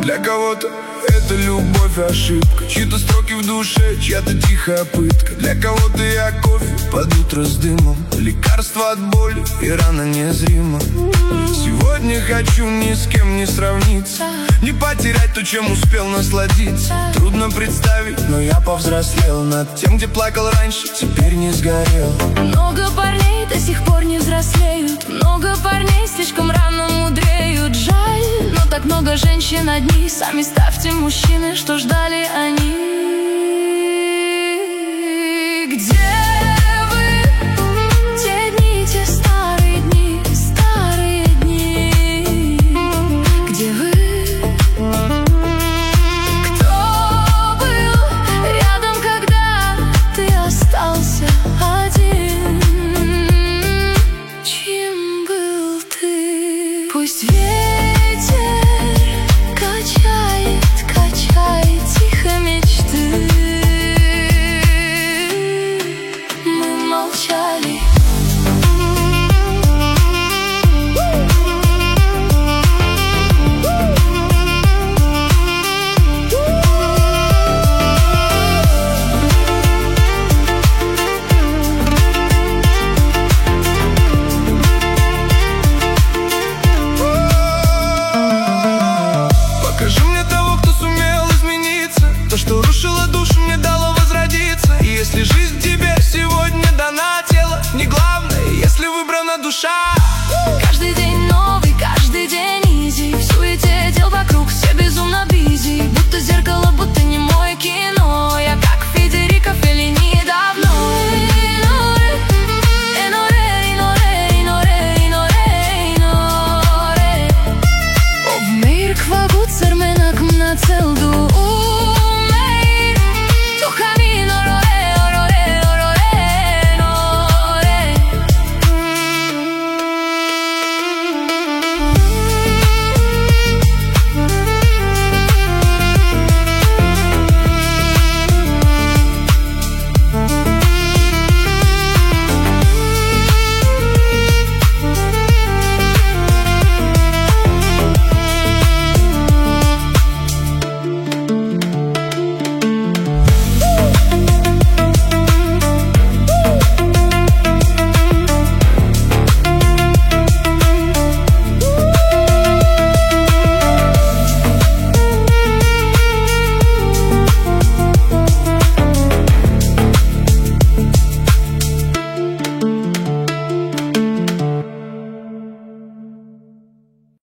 Для кого-то это любовь, ошибка, чьи-то строки в душе, чья-то тихая пытка. Для кого-то я кофе под утро с дымом, лекарство от боли и рана незрима. Сегодня хочу ни с кем не сравниться, не потерять то, чем успел насладиться. Трудно представить, но я повзрослел над тем, где плакал раньше, теперь не сгорел. Много парней до сих пор не взрослеют, много парней слишком рано мудреют. Жаль, но так много женщин одни. Сами ставьте, мужчины, что ждали они. Где вы? Те дни, те старые дни, старые дни. Где вы? Кто был рядом, когда ты остался один? Чьим был ты? Пусть ветер качает, качает тихо мечты. Мы молчали. Покажи мне того, кто сумел измениться, то, что рушило душу, мне дало возродиться. И если жизнь тебе сегодня дана, тело не главное, если выбрана душа. Каждый день новый, каждый день изи. В суете дел вокруг все безумно бизи. Будто зеркало, будто не мое кино. Я как Федерико Феллини давно. Of merk wat goed er men ak mna celdu.